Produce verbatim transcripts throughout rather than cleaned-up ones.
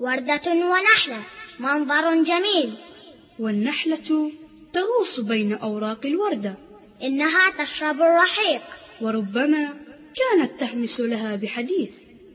وردة ونحلة منظر جميل. والنحلة تغوص بين أوراق الوردة، إنها تشرب الرحيق، وربما كانت تهمس لها بحديث.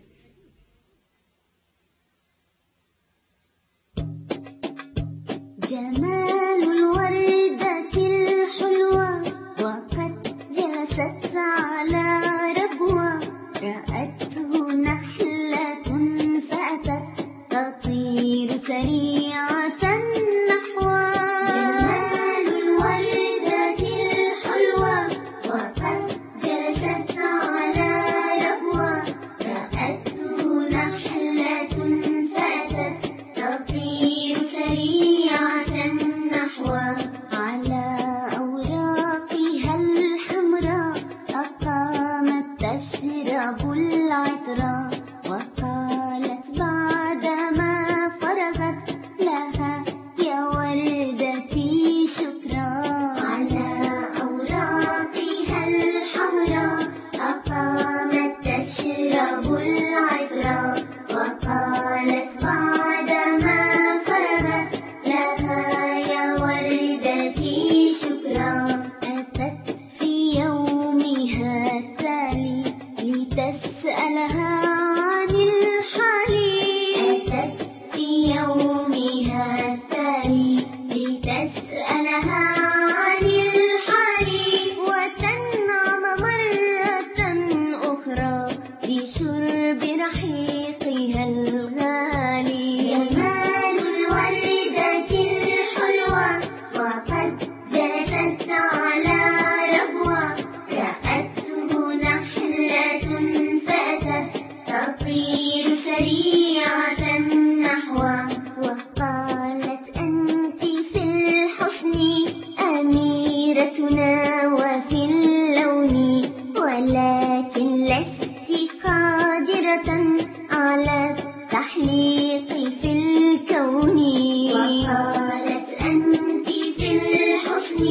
جمال الوردة الحلوة وقد جلست على ربوة، رأته نحلة فأتت تطير سريعة نحوها. جمال الوردة الحلوة وقد جلست على ربوة، رأته نحلة فأتت تطير سريعة نحوها. على أوراقها الحمراء أقامت تشرب العطر، وقالت بعدما فرغت لها يا وردتي شكرا. على أوراقها الحمراء أقامت تشرب العطر، وقالت بعدما فرغت لها يا وردتي شكرا. أتت في يومها التالي لتسألها عن الحال، أتت في يومها التالي لتسألها عن الحال، وتنعم مرة أخرى بشرب رحيقها الغالي. جمال الوردة الحلوة وقد جلست على ربوة، رأته نحلة فأتت تطير سريعة نحوها. وقالت أنت في الحسن أميرتنا وفي اللون، ولكن لست قادرة على التحليق في الكون. وقالت أنت في الحسن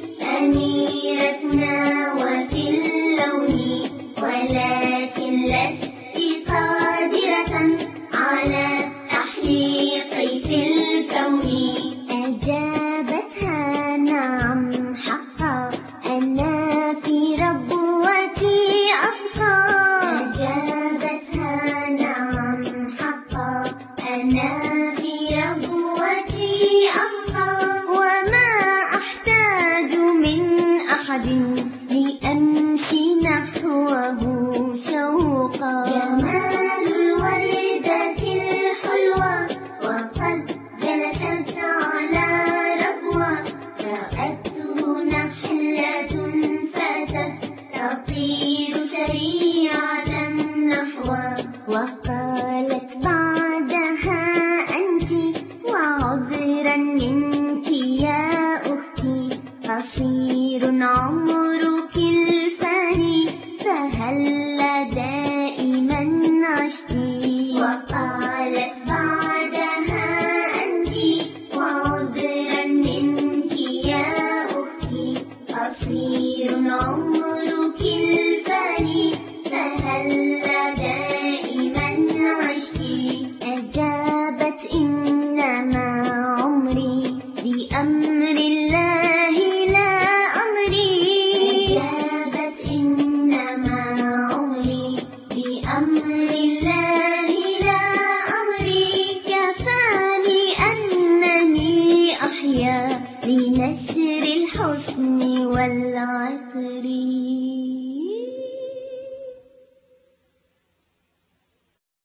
أميرتنا وفي اللون، ولكن لست قادرة على التحليق في الكون. أجابتها نعم حقا أنا في ربوتي أبقى. أجابتها نعم حقا أنا في ربوتي أبقى، وما أحتاج من أحد لأمشي نحوه شوقا. جمال الوردة الحلوة وقد جلست على ربوة، رأته نحلة فأتت تطير سريعة نحوها. وقالت بعدها أنت وعذرا منك يا أختي، قصير عمرك الفاني فهلا دائما عشتي. وقالت بعدها أنت وعذرا منك يا أختي، قصير عمرك الفاني فهلا دائما عشتي. أجابت إنما عمري بأمر الله لا أمري. أجابت إنما عمري بأمر الله لا أمري، كفاني أنني أحيا لنشر الحسن والعطر.